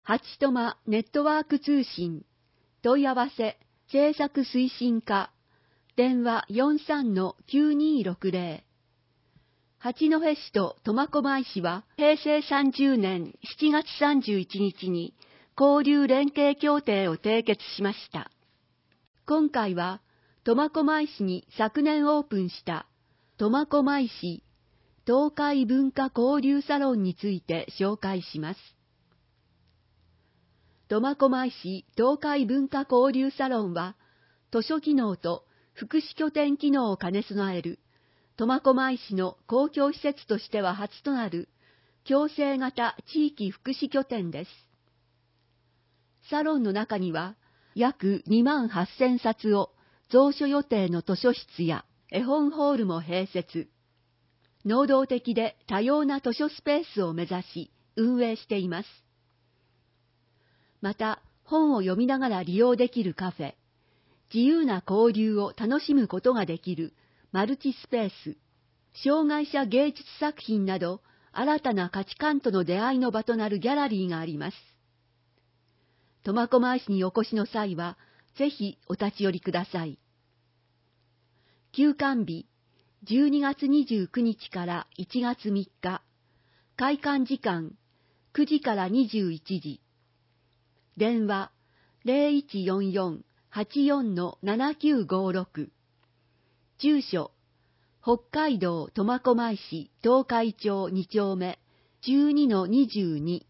八トマネットワーク通信問い合わせ制作推進課電話 43-9260 八戸市と苫小牧市は平成30年7月31日に交流連携協定を締結しました。今回は苫小牧市に昨年オープンした苫小牧市東海文化交流サロンについて紹介します。苫小牧市東海文化交流サロンは図書機能と福祉拠点機能を兼ね備える苫小牧市の公共施設としては初となる共生型地域福祉拠点です。サロンの中には約28,000冊を蔵書予定の図書室や絵本ホールも併設。能動的で多様な図書スペースを目指し運営しています。また、本を読みながら利用できるカフェ、自由な交流を楽しむことができるマルチスペース、障害者芸術作品など新たな価値観との出会いの場となるギャラリーがあります。苫小牧市にお越しの際は、ぜひお立ち寄りください。休館日、12月29日から1月3日、開館時間、9時から21時。電話、0144-84-7956。住所、北海道苫小牧市東海町2丁目 12-22